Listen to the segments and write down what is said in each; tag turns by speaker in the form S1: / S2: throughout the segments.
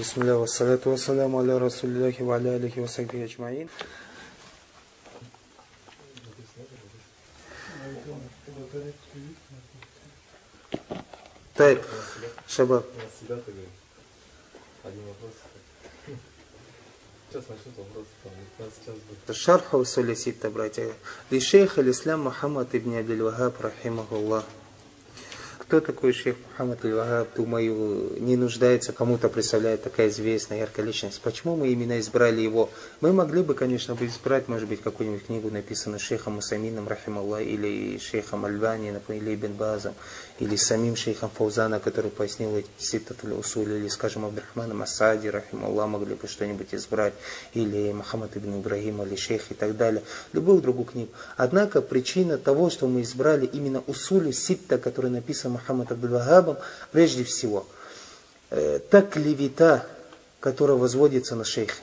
S1: Бисмилля, вассаляту вассаляму аля расулиллахи ва аля алихи ва сахбихи аджмаин. Тайп, шабаб.
S2: Сейчас начнут вопросы, там, 15 час будет.
S1: Шарха усули ситта, братья. Ли шейх аль-Ислам Мухаммад ибн Абдул-Вахаб, рахимахуллах. Кто такой шейх Мухаммад аль-Вахаб, думаю, не нуждается, кому-то представляет такая известная, яркая личность. Почему мы именно избрали его? Мы могли бы, конечно, избрать, может быть, какую-нибудь книгу, написанную шейхом Усамином, рахималлах, или шейхом Альбани, например, или Ибн Базом, или самим шейхом Фаузана, который пояснил эти ситтатуль усуль, или, скажем, Абдурахманом Асади, рахималлах, могли бы что-нибудь избрать, или Мухаммад ибн Ибрагим, или шейх и так далее. Любую другую книгу. Однако причина того, что мы избрали именно усуль ситта, который написан Мухаммад Абдул-Вахабом, прежде всего, та клевета, которая возводится на шейха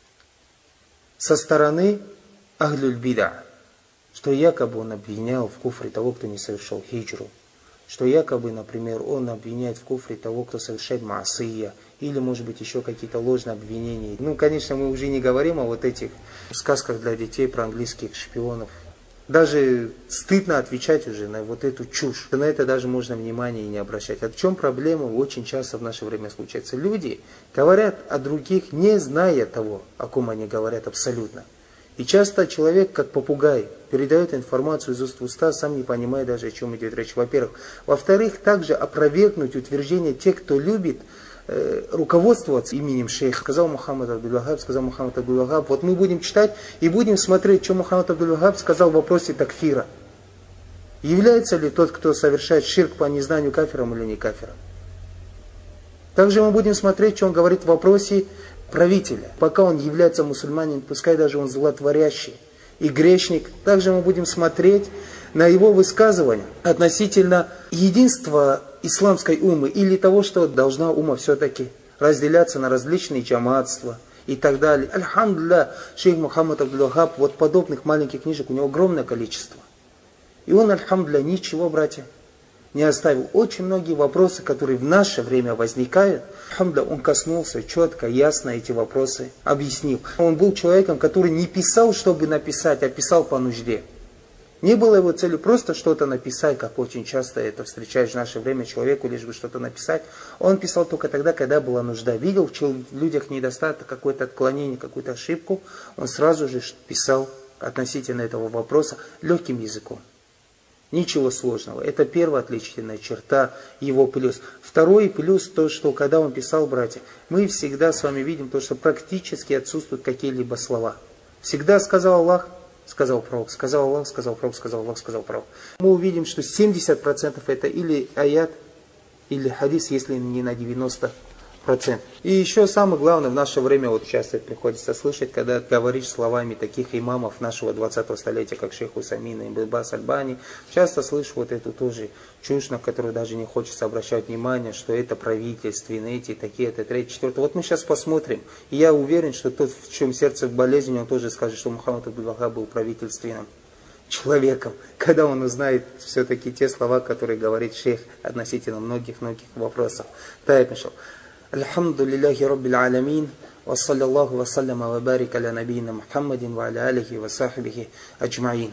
S1: со стороны ахлюль бида, что якобы он обвинял в куфре того, кто не совершил хиджру, что якобы, например, он обвиняет в куфре того, кто совершает маасия, или, может быть, еще какие-то ложные обвинения. Ну, конечно, мы уже не говорим о вот этих сказках для детей про английских шпионов. Даже стыдно отвечать уже на вот эту чушь. На это даже можно внимания и не обращать. А в чем проблема очень часто в наше время случается? Люди говорят о других, не зная того, о ком они говорят абсолютно. И часто человек, как попугай, передает информацию из уст в уста, сам не понимая даже, о чем идет речь, во-первых. Во-вторых, также опровергнуть утверждение тех, кто любит руководствоваться именем шейха. Сказал Мухаммад Абдул-Вахаб, вот мы будем читать и будем смотреть, что Мухаммад Абдул-Вахаб сказал в вопросе такфира. Является ли тот, кто совершает ширк по незнанию, кафиром или не кафиром? Также мы будем смотреть, что он говорит в вопросе правителя. Пока он является мусульманином, пускай даже он злотворящий и грешник, также мы будем смотреть на его высказывания относительно единства исламской уммы или того, что должна умма все-таки разделяться на различные джамаатства и так далее. Альхамдулилля, шейх Мухаммад Абдул-Вахаб, вот подобных маленьких книжек у него огромное количество. И он, альхамдулилля, ничего, братья, не оставил. Очень многие вопросы, которые в наше время возникают, альхамдулилля, он коснулся четко, ясно эти вопросы объяснил. Он был человеком, который не писал, чтобы написать, а писал по нужде. Не было его целью просто что-то написать, как очень часто это встречаешь в наше время, человеку лишь бы что-то написать. Он писал только тогда, когда была нужда. Видел в людях недостаток, какое-то отклонение, какую-то ошибку, он сразу же писал относительно этого вопроса легким языком. Ничего сложного. Это первая отличительная черта, его плюс. Второй плюс, то, что когда он писал, братья, мы всегда с вами видим то, что практически отсутствуют какие-либо слова. Всегда сказал Аллах, сказал пророк, сказал Аллах, сказал пророк, сказал Аллах, сказал пророк. Мы увидим, что 70% это или аят, или хадис, если не на 90%. И еще самое главное, в наше время вот часто приходится слышать, когда говоришь словами таких имамов нашего 20-го столетия, как шейх Усамин, Ибн Баз, Альбани, часто слышу вот эту тоже чушь, на которую даже не хочется обращать внимание, что это правительственные, эти, такие, это, третье, четвертое. Вот мы сейчас посмотрим, и я уверен, что тот, в чем сердце болезнь, он тоже скажет, что Мухаммад Абдул-Вахаб был правительственным человеком, когда он узнает все-таки те слова, которые говорит шейх относительно многих-многих вопросов. Тайп мишал. Альхамдулиллахи Раббил Аламин, ва саллаллаху ва салляма ва барик аля набийна Мухаммадин ва аля алихи ва сахбихи аджмаин.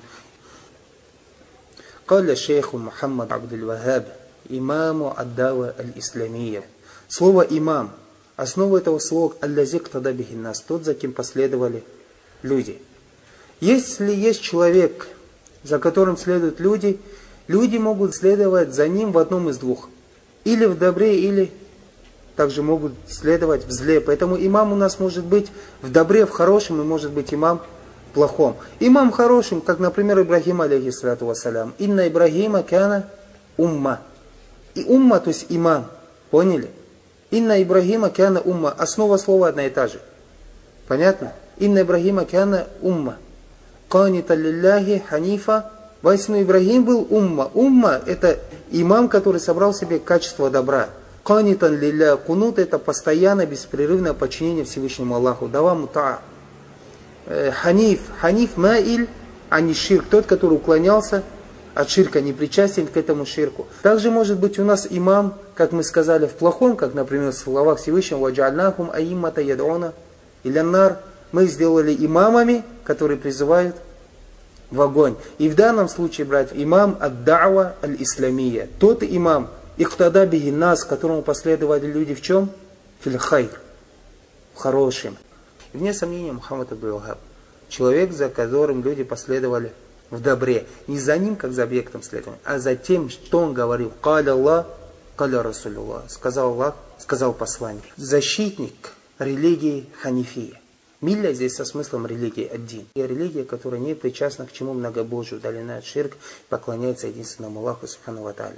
S1: Калля шейху Мухаммад Абдул-Вахаб, имаму ад-дава аль-исламия. Слово имам, основа этого слова аллази ктада бихи нас, тот, за кем последовали люди. Если есть человек, за которым следуют люди, люди могут следовать за ним в одном из двух. Или в добре, или также могут следовать в зле. Поэтому имам у нас может быть в добре, в хорошем, и может быть имам в плохом. Имам хорошим, как, например, Ибрагим, алейхиссалату вассалям. Инна Ибрагима кяна умма. И умма, то есть имам. Поняли? Инна Ибрагима кяна умма. Основа слова одна и та же. Понятно? Инна Ибрагима кяна умма. Канита лилляхи ханифа. Воистину Ибрагим был умма. Умма – это имам, который собрал в себе качество добра. Канитан лилля, кунут – это постоянное, беспрерывное подчинение Всевышнему Аллаху. Даваму таа. Ханиф маиль, а не ширк. Тот, который уклонялся от ширка не причастен к этому ширку. Также может быть у нас имам, как мы сказали, в плохом, как, например, в словах Всевышнего «Ваджальнахум аиммата яд'уна иляннар». Мы сделали имамами, которые призывают в огонь. И в данном случае, братья, имам ад-дa'ва аль-исламия. Тот имам, ихтада бихи нас, которому последовали люди в чем? Фил хайр. В хорошем. Вне сомнения, Мухаммад Абдул-Вахаб. Человек, за которым люди последовали в добре. Не за ним, как за объектом следования, а за тем, что он говорил. Каля Аллах, каля Расулуллах. Сказал Аллах, сказал посланник. Защитник религии Ханифия. Милля здесь со смыслом религии один. И религия, которая не причастна к чему многобожию, удалена от ширк, поклоняется единственному Аллаху Субхану ва Тааля.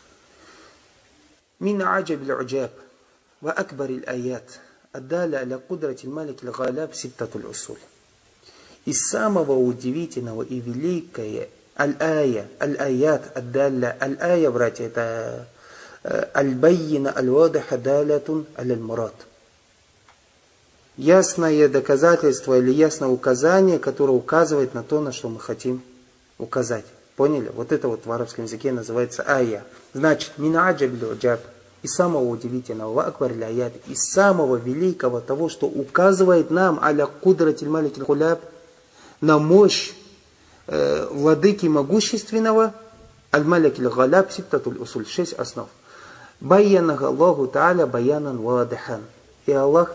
S1: Мин аджаб л-уджаб ва акбар л-аят аддаля аля кудрати л-малик л-галяб ситтату л-усуль. Из самого удивительного и великое аль-аят аддаля. Аль-ая, братья, это аль-баййина аль-вадиха далятун аль-мурад. Ясное доказательство или ясное указание, которое указывает на то, на что мы хотим указать. Поняли? Вот это вот в арабском языке называется ая. Значит, мин аджаб л-уджаб, из самого удивительного, ва акбар л-аят, из самого великого того, что указывает нам аля кудратиль малик л-хуляб, на мощь владыки могущественного, аль-малик л-галяб ситтатуль усуль, 6 основ. Байянага Аллаху Тааля баянан вадихан. И Аллах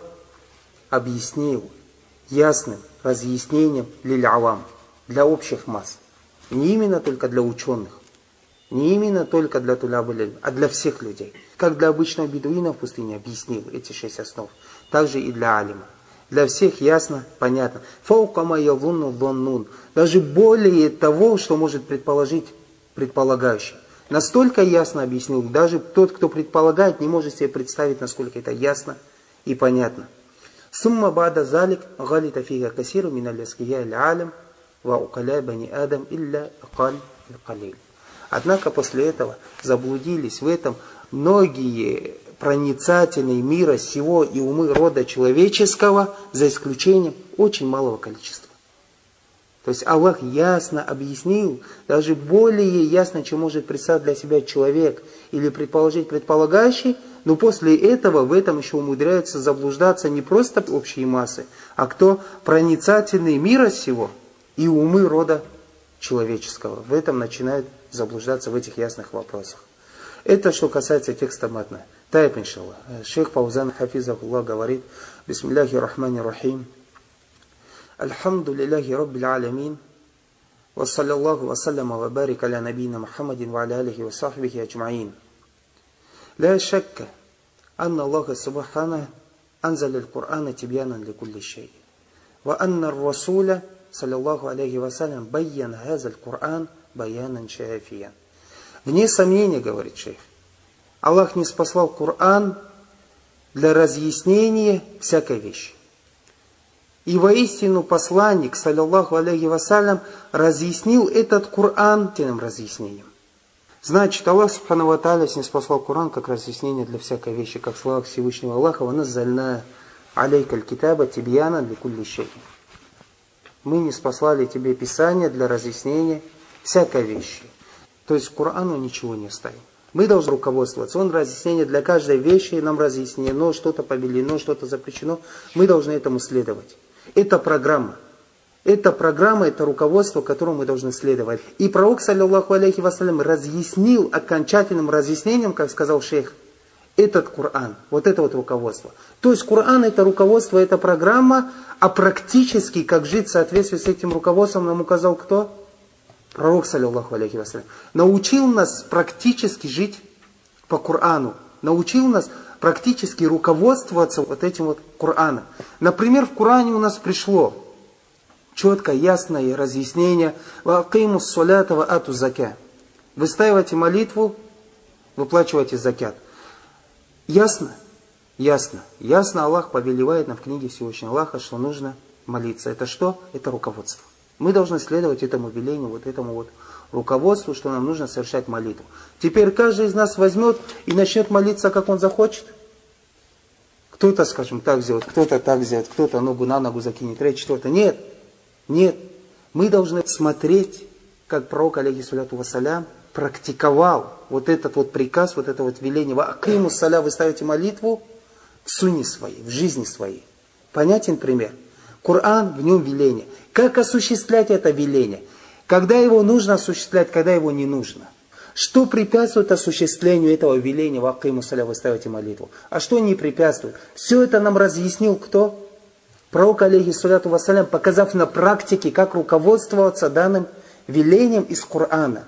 S1: объяснил ясным разъяснением лиль-авам, для общих масс. Не именно только для ученых, не именно только для туляб-иль-илм, а для всех людей. Как для обычного бедуина в пустыне объяснил эти 6 основ, также и для алима. Для всех ясно, понятно. Фаука язунну доннун. Даже более того, что может предположить предполагающий. Настолько ясно объяснил, даже тот, кто предполагает, не может себе представить, насколько это ясно и понятно. Сумма бада залик галита фига касиру миналь аския аль-алям ва укаля бани адам илля акаль аль-калиль. Однако после этого заблудились в этом многие проницательные мира сего и умы рода человеческого, за исключением очень малого количества. То есть Аллах ясно объяснил, даже более ясно, чем может представить для себя человек или предположить предполагающий, но после этого в этом еще умудряются заблуждаться не просто общие массы, а кто проницательный мира сего и умы рода человеческого. В этом начинают заблуждаться в этих ясных вопросах. Это что касается текста матна. Тайп, иншаллах. Шейх Фаузан хафизахуллах говорит: Бисмилляхи рахмани рахим. Альхамду лилляхи раббил аламин. Ва саллаллаху ва салляма ва барик аля набийна Мухаммадин ва аля алихи ва сахбихи аджмаин. Ла шакка анна Аллаха субхана анзаля аль-Кур'ана тибьянан ли кулли шей. Ва анна ар-Расуля саллаллаху алейхи ва саллям байян хаза аль-Кур'ан баянан шафиян. Вне сомнения, говорит шейх, Аллах не спаслал Коран для разъяснения всякой вещи. И воистину посланник, саллаллаху алейхи вассалям, разъяснил этот Коран тем разъяснением. Значит, Аллах субхану ва тааля не спаслал Коран как разъяснение для всякой вещи, как слова Всевышнего Аллаха: «Ва наззальна алейка аль-китаба тибьяна ли кулли шей». Мы не спаслали тебе Писание для разъяснения всякой вещи. То есть Корану ничего не оставим. Мы должны руководствоваться. Он разъяснение для каждой вещи, нам разъяснено, что-то повелено, что-то запрещено. Мы должны этому следовать. Это программа. Это программа, это руководство, которому мы должны следовать. И пророк, саллаллаху алейхи вассалям, разъяснил окончательным разъяснением, как сказал шейх, этот Коран. Вот это вот руководство. То есть Коран это руководство, это программа, а практически, как жить в соответствии с этим руководством, нам указал кто? Пророк, саллаллаху алейхи вассалям, научил нас практически жить по Корану, научил нас практически руководствоваться вот этим вот Кораном. Например, в Коране у нас пришло четкое, ясное разъяснение: «Ваакиму ссолята ва ату закя». Выстаивайте молитву, выплачивайте закят. Ясно? Ясно. Ясно Аллах повелевает нам в книге Всевышнего Аллаха, что нужно молиться. Это что? Это руководство. Мы должны следовать этому велению, вот этому вот руководству, что нам нужно совершать молитву. Теперь каждый из нас возьмет и начнет молиться, как он захочет. Кто-то, скажем, так сделает, кто-то так сделает, кто-то ногу на ногу закинет, третье, четвертое. Нет, нет. Мы должны смотреть, как пророк, алейхиссаляту вассалям, практиковал вот этот вот приказ, вот это вот веление. Ва акиму саля, вы ставите молитву в сунне своей, в жизни своей. Понятен пример? Коран, в нем веление. Как осуществлять это веление? Когда его нужно осуществлять, когда его не нужно? Что препятствует осуществлению этого веления? Ва акиму саля, вы ставите молитву. А что не препятствует? Все это нам разъяснил кто? Пророк, алейхиссаляту вассалям, показав на практике, как руководствоваться данным велением из Корана,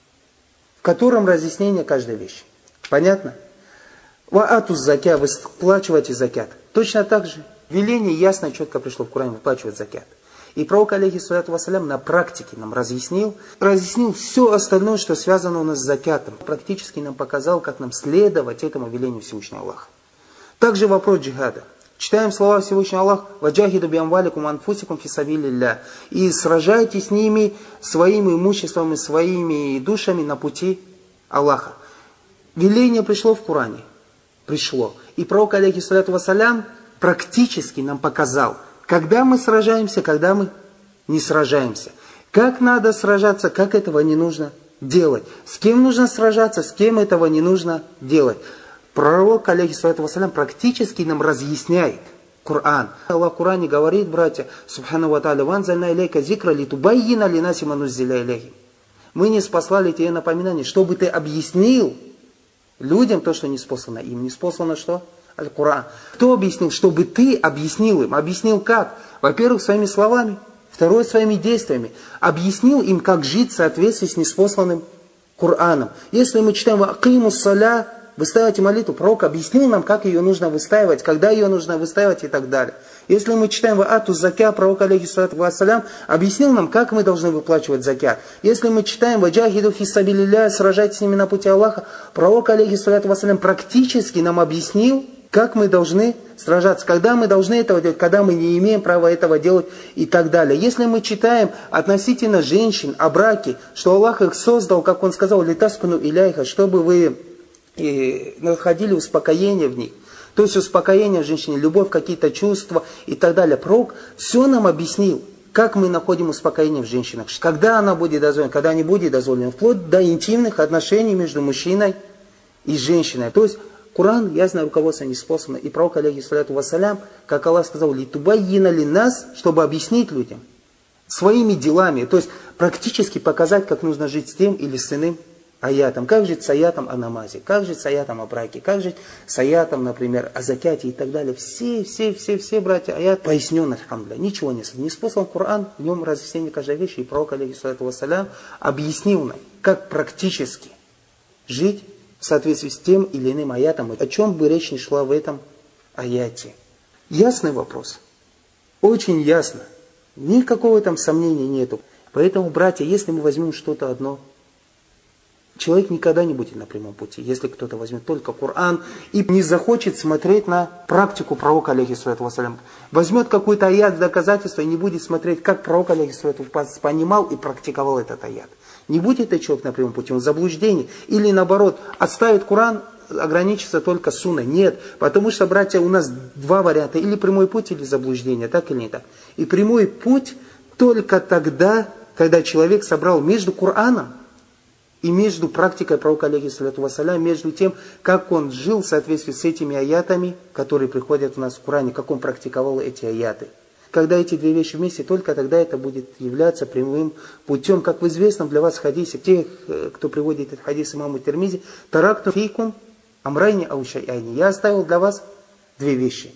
S1: в котором разъяснение каждой вещи. Понятно? Ва ату закя, вы выплачиваете закят. Точно так же. Веление ясно и четко пришло в Коране, выплачивать закят. И пророк, алейхиссалату вассалям, на практике нам разъяснил все остальное, что связано у нас с закятом. Практически нам показал, как нам следовать этому велению Всевышнего Аллаха. Также вопрос джихада. Читаем слова Всевышнего Аллаха: «Ваджахиду биамваликум анфусикум фисабилилля». И сражайтесь с ними своим имуществом и своими душами на пути Аллаха. Веление пришло в Коране. Пришло. И пророк, алейхиссалату вассалям, практически нам показал, когда мы сражаемся, когда мы не сражаемся. Как надо сражаться, как этого не нужно делать. С кем нужно сражаться, с кем этого не нужно делать. Пророк, алейхиссалату вассалям, практически нам разъясняет Коран. Аллах в Коране говорит, братья, субхану ва тааля: «Ванзальна илейка зикра литубаййина линаси ма нуззиля илейхим». Мы не спаслали тебе напоминание, чтобы ты объяснил людям то, что не спослано им. Не спослано что? Аль-Коран. Кто объяснил? Чтобы ты объяснил им. Объяснил как? Во-первых, своими словами. Второе, своими действиями. Объяснил им, как жить в соответствии с неспосланным Кораном. Если мы читаем «Акиму саля», выставите молитву, пророк объяснил нам, как ее нужно выстаивать, когда ее нужно выстаивать и так далее. Если мы читаем «Ва ату закя», пророк, алейхиссалату вассалям, объяснил нам, как мы должны выплачивать закят. Если мы читаем «Ваджахиду фиссабилилля», сражайтесь с ними на пути Аллаха, пророк, алейхиссалату вассалям, практически нам объяснил, как мы должны сражаться, когда мы должны этого делать, когда мы не имеем права этого делать и так далее. Если мы читаем относительно женщин о браке, что Аллах их создал, как Он сказал, «Литаскуну иляйха», чтобы вы находили успокоение в них. То есть успокоение в женщине, любовь, какие-то чувства и так далее. Пророк все нам объяснил, как мы находим успокоение в женщинах. Когда она будет дозволена, когда не будет дозволена. Вплоть до интимных отношений между мужчиной и женщиной. То есть Коран, ясное руководство неспослано. И пророк, алейхиссалату вассалям, как Аллах сказал, «Литубаййина линнас», чтобы объяснить людям своими делами. То есть практически показать, как нужно жить с тем или с иным аятом. Как жить с аятом о намазе, как жить с аятом о браке, как жить с аятом, например, о закяте и так далее. Все, братья, аят пояснен, альхамдулилля. Ничего не спослан Коран, в нем разъяснение каждой вещи. И пророк, алейхиссалату вассалям, объяснил нам, как практически жить в соответствии с тем или иным аятом, о чем бы речь ни шла в этом аяте. Ясный вопрос? Очень ясно. Никакого там сомнения нету. Поэтому, братья, если мы возьмем что-то одно, человек никогда не будет на прямом пути, если кто-то возьмет только Коран и не захочет смотреть на практику пророка, алейхиссалату вассалям. Возьмет какой-то аят в доказательство и не будет смотреть, как пророк, алейхиссалату вассалям, понимал и практиковал этот аят. Не будет этот человек на прямом пути, он в заблуждении. Или наоборот, отставит Коран, ограничится только сунной. Нет, потому что, братья, у нас два варианта. Или прямой путь, или заблуждение, так или не так. И прямой путь только тогда, когда человек собрал между Кораном и между практикой пророка, алейхиссалату вассалям, между тем, как он жил в соответствии с этими аятами, которые приходят у нас в Коране, как он практиковал эти аяты. Когда эти две вещи вместе, только тогда это будет являться прямым путем. Как в известном для вас хадисе, те, кто приводит этот хадис имаму Тирмизи, «Таракту фейкум амрайни аушайайни». Я оставил для вас две вещи.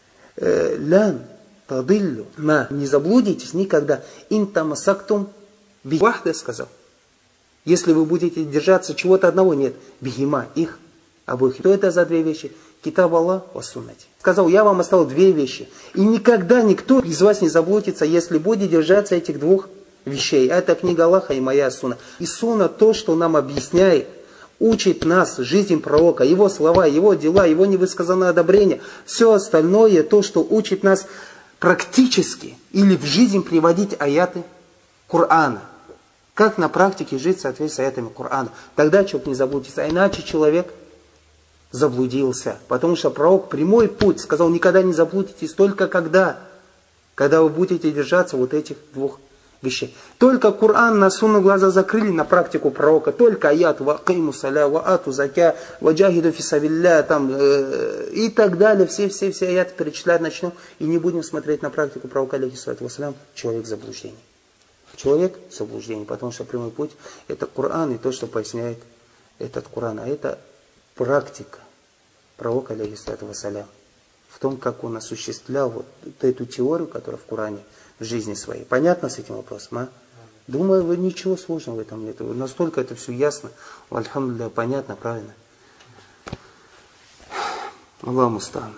S1: «Лян тадиллю ма». Не заблудитесь никогда. «Ин тамасактум бихвахда», сказал. Если вы будете держаться чего-то одного, нет. Бихима, их обоих. Что это за две вещи? Китаб Аллах ва суннати. Сказал, я вам оставил две вещи. И никогда никто из вас не заблудится, если будет держаться этих двух вещей. Это книга Аллаха и моя сунна. И сунна то, что нам объясняет, учит нас жизнь пророка, его слова, его дела, его невысказанное одобрение. Все остальное, то, что учит нас практически или в жизнь приводить аяты Корана. Как на практике жить в соответствии с аятами Корана. Тогда человек не заблудится. А иначе человек заблудился. Потому что пророк прямой путь сказал, никогда не заблудитесь, только когда вы будете держаться вот этих двух вещей. Только Коран на сунну глаза закрыли на практику пророка. Только аят ва акиму саля, ва ату закя, ва джахиду фисабилля, там, и так далее. Все аяты перечислять начнем. И не будем смотреть на практику пророка, алейхиссалату вассалям, человек в заблуждении. Человек в заблуждении, потому что прямой путь это Коран и то, что поясняет этот Коран. А это практика пророка, алейхиссалату вассалям. В том, как он осуществлял вот эту теорию, которая в Коране, в жизни своей. Понятно с этим вопросом, а? Думаю, ничего сложного в этом нет. Настолько это все ясно. Альхамдулилля, понятно, правильно? Аллаху муста'ан.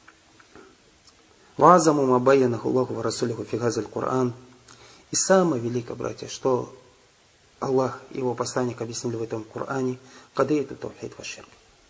S1: Вазаму мабайянаху Аллаху ва расулиху фи газаль Коран. И самое великое, братья, что Аллах и его посланник объяснили в этом Коране, кадейту таухид ва ширк.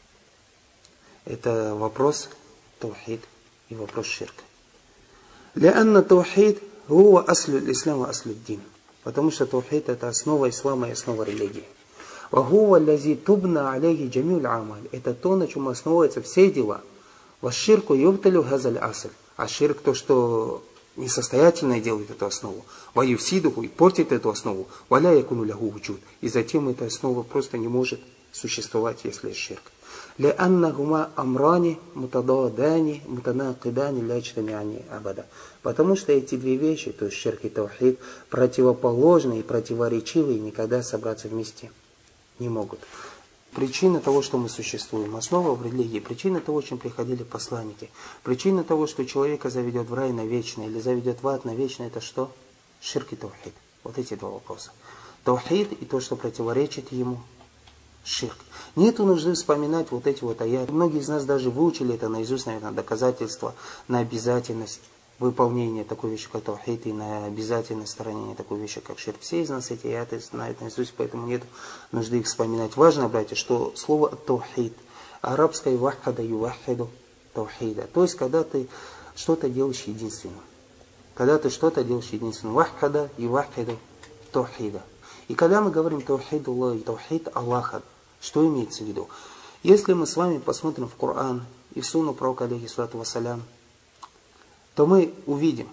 S1: Это вопрос таухид и вопрос ширка. Ляанна таухид хуа аслю ислама аслю дин. Потому что таухид это основа ислама и основа религии. Ва хуа лази тубна алейхи джамиуль амаль. Это то, на чем основываются все дела. Ва ширку юбталю газаль асль. А ширк то, что несостоятельное делает эту основу. Ва юфсидуху и портит эту основу. Ва ля якуну лаху вуджуд. И затем эта основа просто не может существовать, если есть ширк. لأنهما أمران متضادان متناقضان لا يجتمعان أبدا. Потому что эти две вещи, то есть ширк и таухид, противоположные и противоречивые, никогда собраться вместе не могут. Причина того, что мы существуем, основа в религии, причина того, чем приходили посланники, причина того, что человека заведет в рай навечно или заведет в ад навечно, это что? Ширк и таухид. Вот эти два вопроса. Таухид и то, что противоречит ему. Ширк. Нету нужды вспоминать вот эти вот аяты. Многие из нас даже выучили это наизусть, наверное, доказательства на обязательность выполнения такой вещи, как таухид, и на обязательность сторонения такой вещи, как ширк. Все из нас эти аяты знают наизусть, поэтому нет нужды их вспоминать. Важно, братья, что слово таухид, арабское вахада ювахиду таухида. То есть, когда ты что-то делаешь единственным. Когда ты что-то делаешь единственным. Вахада ювахиду таухида. И когда мы говорим таухид Аллах и таухид Аллаха, что имеется в виду? Если мы с вами посмотрим в Коран и в сунну пророка, алейхиссалату вассалям, то мы увидим,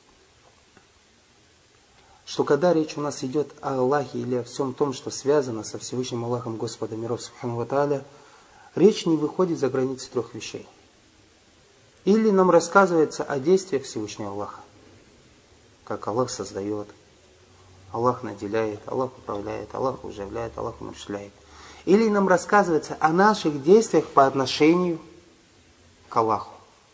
S1: что когда речь у нас идет о Аллахе или о всем том, что связано со Всевышним Аллахом Господа миров, субхану ва тааля, речь не выходит за границы трех вещей. Или нам рассказывается о действиях Всевышнего Аллаха, как Аллах создает, Аллах наделяет, Аллах управляет, Аллах уживляет, Аллах умерщвляет. Или нам рассказывается о наших действиях по отношению к Аллаху.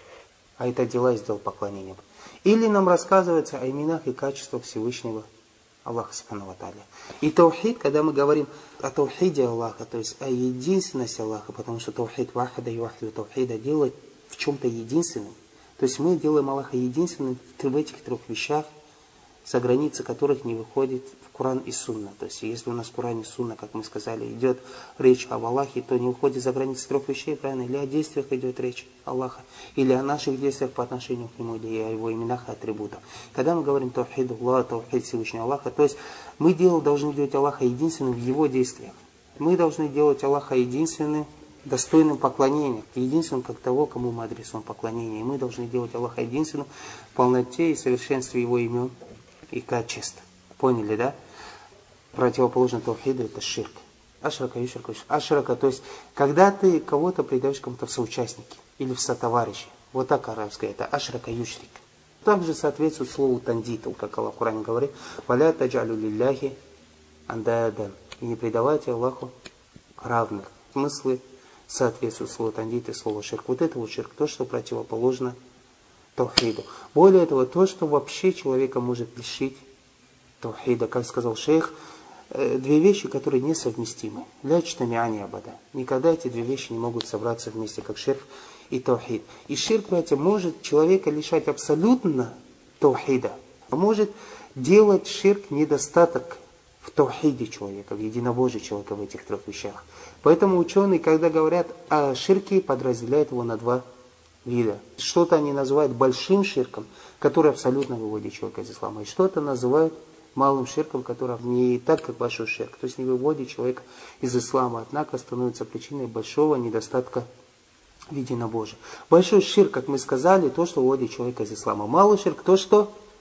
S1: А это дела и сделал поклонение. Или нам рассказывается о именах и качествах Всевышнего Аллаха субхану ва тааля. И таухид, когда мы говорим о таухиде Аллаха, то есть о единственности Аллаха, потому что таухид вахада и вахду таухида делает в чем-то единственным. То есть мы делаем Аллаха единственным в этих трех вещах, за границы которых не выходит в Коран и Сунна. То есть, если у нас в Коране и Сунна, как мы сказали, идет речь об Аллахе, то не выходит за границы трех вещей, правильно? Или о действиях идет речь Аллаха, или о наших действиях по отношению к Нему, или о Его именах и атрибутах. Когда мы говорим таухид Аллаха, таухид Всевышнего Аллаха, то есть мы должны делать Аллаха единственным в Его действиях. Мы должны делать Аллаха единственным, достойным поклонения, единственным как того, кому мы адресуем поклонение. И мы должны делать Аллаха единственным в полноте и совершенстве Его имен и качеств. Поняли, да? Противоположно таухиду это ширк. Ашрака, юшрика. Ашрака, то есть, когда ты кого-то придаешь кому-то в соучастники или в сотоварищи. Вот так арабское это ашрака юшрик. Также соответствует слову тандиту, как Аллах в Коране говорит, валя таджалю лилляхи андадан. И не придавайте Аллаху равных. Смыслы соответствуют слову тандит и слову ширк. Вот это вот ширк, то, что противоположно таухиду. Более того, то, что вообще человека может лишить таухида, как сказал шейх, две вещи, которые несовместимы. Ля чтамиани абада. Никогда эти две вещи не могут собраться вместе, как ширк и таухид. И ширк, братья, может человека лишать абсолютно таухида, а может делать ширк недостаток в таухиде человека, в единобожии человека в этих трех вещах. Поэтому ученые, когда говорят о ширке, подразделяют его на два вида. Что-то они называют большим ширком, который абсолютно выводит человека из ислама. И что-то называют малым ширком, который не так, как большой ширк. То есть не выводит человека из ислама, однако становится причиной большого недостатка в единобожии. Большой ширк, как мы сказали, то, что выводит человека из ислама. Малый ширк, то, что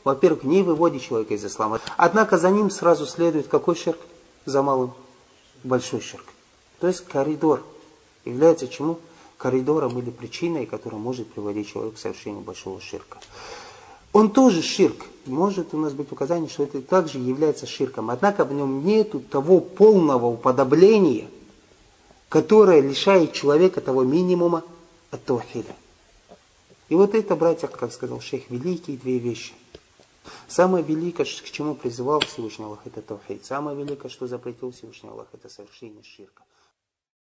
S1: во-первых, не выводит человека из ислама. Однако за ним сразу следует какой ширк? За малым? Большой ширк. То есть коридор является чему? Коридором или причиной, которая может приводить человека к совершению большого ширка. Он тоже ширк. Может у нас быть указание, что это также является ширком. Однако в нем нету того полного уподобления, которое лишает человека того минимума от таухида. И вот это, братья, как сказал шейх, великие две вещи. Самое великое, к чему призывал Всевышний Аллах, это таухид. Самое великое, что запретил Всевышний Аллах, это совершение ширка.